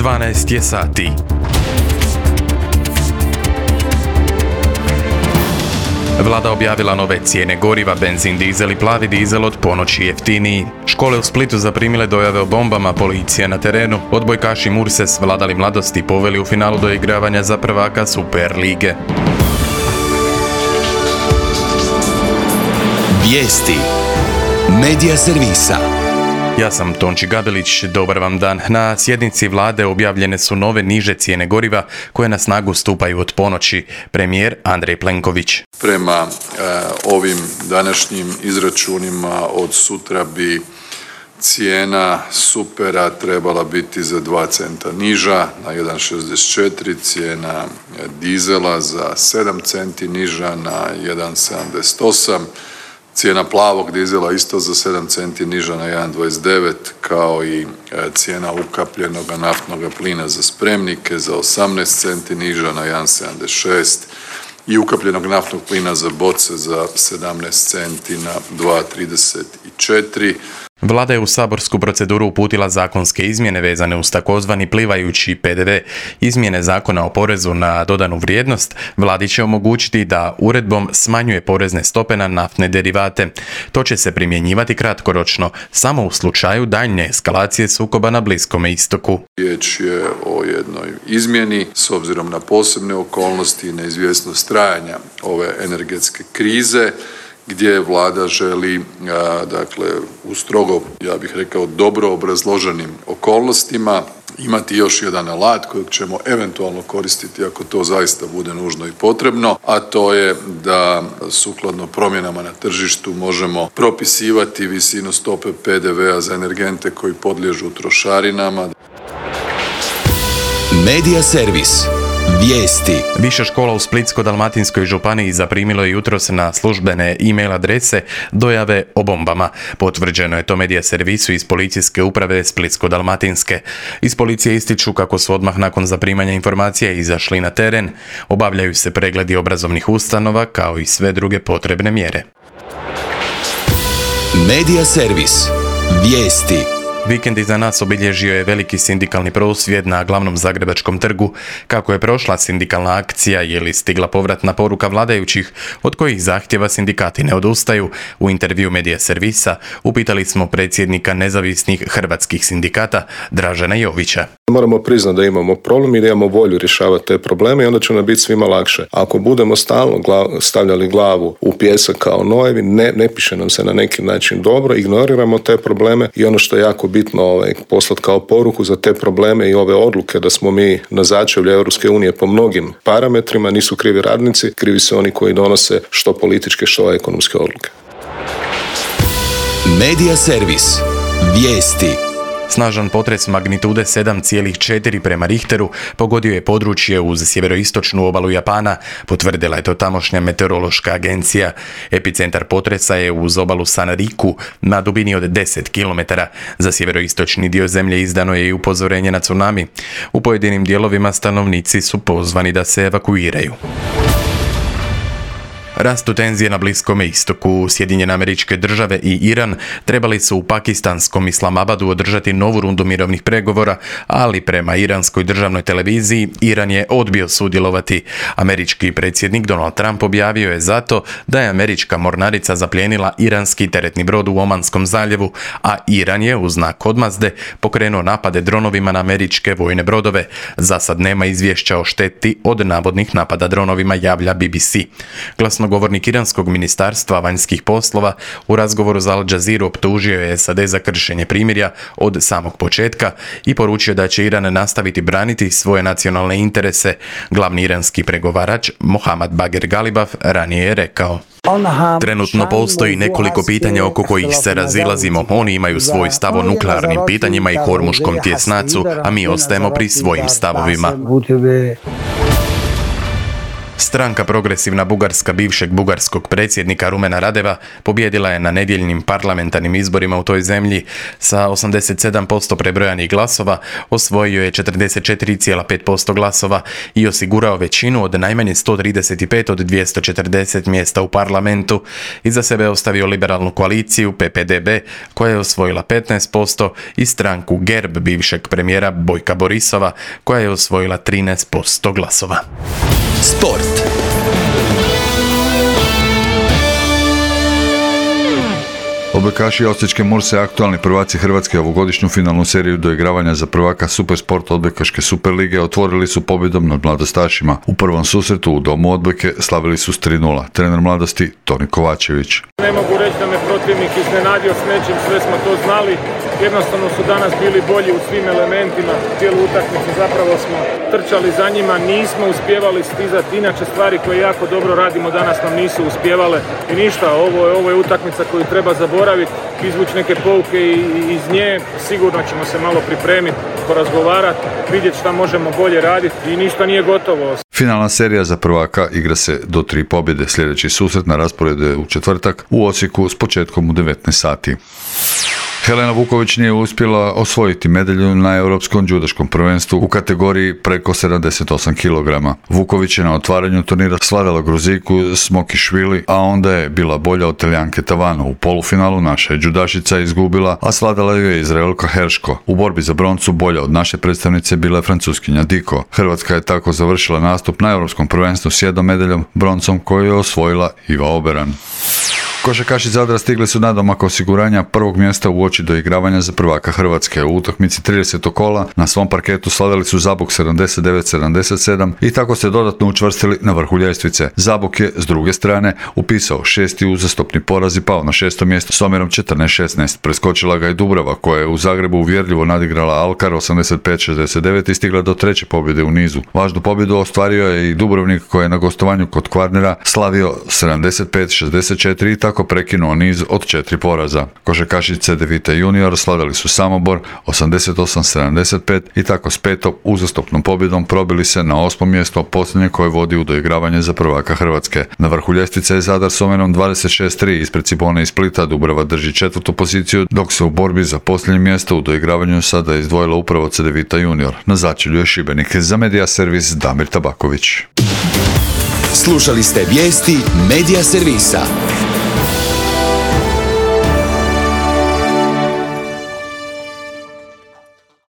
12 je sati. Vlada objavila nove cijene goriva, benzin, dizel i plavi dizel od ponoći jeftiniji. Škole u Splitu zaprimile dojave o bombama, policija na terenu. Odbojkaši Murse svladali mladosti poveli u finalu doigravanja za prvaka Super lige. Vijesti Medija servisa. Ja sam Tonči Gabelić, dobar vam dan. Na sjednici vlade objavljene su nove niže cijene goriva koje na snagu stupaju od ponoći. Premijer Andrej Plenković. Prema ovim današnjim izračunima od sutra bi cijena supera trebala biti za 2 centa niža na 1,64, cijena dizela za 7 centi niža na 1,78, cijena plavog dizela isto za 7 centi niža na 1,29, kao i cijena ukapljenog naftnog plina za spremnike za 18 centi niža na 1,76 i ukapljenog naftnog plina za boce za 17 centi na 2,34. Vlada je u saborsku proceduru uputila zakonske izmjene vezane uz takozvani plivajući PDV. Izmjene zakona o porezu na dodanu vrijednost vladi će omogućiti da uredbom smanjuje porezne stope na naftne derivate. To će se primjenjivati kratkoročno, samo u slučaju daljnje eskalacije sukoba na Bliskome istoku. Riječ je o jednoj izmjeni s obzirom na posebne okolnosti i neizvjesnost trajanja ove energetske krize, gdje vlada želi, dakle, u strogo, ja bih rekao, dobro obrazloženim okolnostima imati još jedan alat kojeg ćemo eventualno koristiti ako to zaista bude nužno i potrebno, a to je da sukladno promjenama na tržištu možemo propisivati visinu stope PDV-a za energente koji podliježu trošarinama. Medija servis. Vijesti. Više škola u Splitsko-dalmatinskoj županiji zaprimilo je jutros na službene e-mail adrese dojave o bombama. Potvrđeno je to Medija servisu iz policijske uprave Splitsko-dalmatinske. Iz policije ističu kako su odmah nakon zaprimanja informacija izašli na teren. Obavljaju se pregledi obrazovnih ustanova kao i sve druge potrebne mjere. Medija servis. Vijesti. Vikend iza nas obilježio je veliki sindikalni prosvjed na glavnom zagrebačkom trgu. Kako je prošla sindikalna akcija, je li stigla povratna poruka vladajućih, od kojih zahtjeva sindikati ne odustaju? U intervju Medija servisa upitali smo predsjednika nezavisnih hrvatskih sindikata Dražena Jovića. Moramo priznati da imamo problem i da imamo volju rješavati te probleme i onda će nam biti svima lakše. Ako budemo stalno stavljali glavu u pijesak kao nojevi, ne piše nam se na neki način dobro, ignoriramo te probleme i ono što je jako bitno poslati kao poruku za te probleme i ove odluke da smo mi na začelju Europske unije po mnogim parametrima, nisu krivi radnici, krivi su oni koji donose što političke, što ekonomske odluke. Medija servis. Vijesti. Snažan potres magnitude 7,4 prema Richteru pogodio je područje uz sjeveroistočnu obalu Japana, potvrdila je to tamošnja meteorološka agencija. Epicentar potresa je uz obalu Sanriku na dubini od 10 km. Za sjeveroistočni dio zemlje izdano je i upozorenje na tsunami. U pojedinim dijelovima stanovnici su pozvani da se evakuiraju. Rastu tenzije na Bliskome istoku. Sjedinjene Američke Države i Iran trebali su u pakistanskom Islamabadu održati novu rundu mirovnih pregovora, ali prema iranskoj državnoj televiziji Iran je odbio sudjelovati. Američki predsjednik Donald Trump objavio je zato da je američka mornarica zaplijenila iranski teretni brod u Omanskom zaljevu, a Iran je u znak odmazde pokrenuo napade dronovima na američke vojne brodove. Za sad nema izvješća o šteti od navodnih napada dronovima, javlja BBC. Glasnogovornik iranskog ministarstva vanjskih poslova u razgovoru za Al Jazeera optužio je SAD za kršenje primirja od samog početka i poručio da će Iran nastaviti braniti svoje nacionalne interese. Glavni iranski pregovarač Mohammad Bagher Galibaf ranije je rekao: Trenutno postoji nekoliko pitanja oko kojih se razilazimo. Oni imaju svoj stav o nuklearnim pitanjima i Hormuškom tjesnacu, a mi ostajemo pri svojim stavovima. Stranka Progresivna Bugarska bivšeg bugarskog predsjednika Rumena Radeva pobijedila je na nedjeljnim parlamentarnim izborima u toj zemlji. Sa 87% prebrojanih glasova osvojio je 44,5% glasova i osigurao većinu od najmanje 135 od 240 mjesta u parlamentu. Iza sebe ostavio liberalnu koaliciju PPDB koja je osvojila 15% i stranku GERB bivšeg premijera Bojka Borisova koja je osvojila 13% glasova. Sport. Odbojkaši Osječke Murse, aktualni prvaci Hrvatske, ovogodišnju finalnu seriju doigravanja za prvaka Supersport odbojkaške Superlige otvorili su pobjedom nad mladostašima. U prvom susretu u domu odbojke slavili su s 3:0. Trener mladosti Toni Kovačević. Ne mogu reći da me protivnik iznenadio s nečim, sve smo to znali. Jednostavno su danas bili bolji u svim elementima. Cijelu utakmicu zapravo smo trčali za njima, nismo uspijevali stizati. Inače stvari koje jako dobro radimo danas nam nisu uspijevale. I ništa, ovo je utakmica koju treba zaboraviti, izvući neke pouke iz nje. Sigurno ćemo se malo pripremiti, porazgovarati, vidjeti šta možemo bolje raditi i ništa nije gotovo. Finalna serija za prvaka igra se do 3 pobjede. Sljedeći susret na rasporedu je u četvrtak u Osijeku s početkom u 19 sati. Helena Vuković nije uspjela osvojiti medalju na Europskom džudaškom prvenstvu u kategoriji preko 78 kg. Vuković je na otvaranju turnira slavila Gruziku Smokišvili, a onda je bila bolja od Talijanke Tavano. U polufinalu naša je džudašica izgubila, a slavila ju je Izraelka Herško. U borbi za broncu bolja od naše predstavnice bila je Francuskinja Diko. Hrvatska je tako završila nastup na Europskom prvenstvu s 1 medaljom, broncom koju je osvojila Iva Oberan. Košarkaši Zadra stigli su nadomak osiguranja prvog mjesta u uoči doigravanja za prvaka Hrvatske. U utakmici 30. kola na svom parketu slavili su Zabok 79-77 i tako se dodatno učvrstili na vrhu ljestvice. Zabok je s druge strane upisao 6. uzastopni poraz i pao na 6. mjesto s omjerom 14-16. Preskočila ga i Dubrava koja je u Zagrebu uvjerljivo nadigrala Alkar 85-69 i stigla do 3. pobjede u nizu. Važnu pobjedu ostvario je i Dubrovnik koji je na gostovanju kod Kvarnera slavio 75-64 i tako prekinuo niz od 4 poraza. Košarkaši Cedevita junior slavili su Samobor 88-75 i tako s 5. uzastopnom pobjedom probili se na 8. mjesto, posljednje koje vodi u doigravanje za prvaka Hrvatske. Na vrhu ljestvice je Zadar s omjerom 26-3 ispred Cibone i Splita. Dubrava drži 4. poziciju, dok se u borbi za posljednje mjesto u doigravanju sada izdvojila upravo Cedevita junior. Na začelju je Šibenik. Za Media Servis Damir Tabaković. Slušali ste vijesti Media Servisa.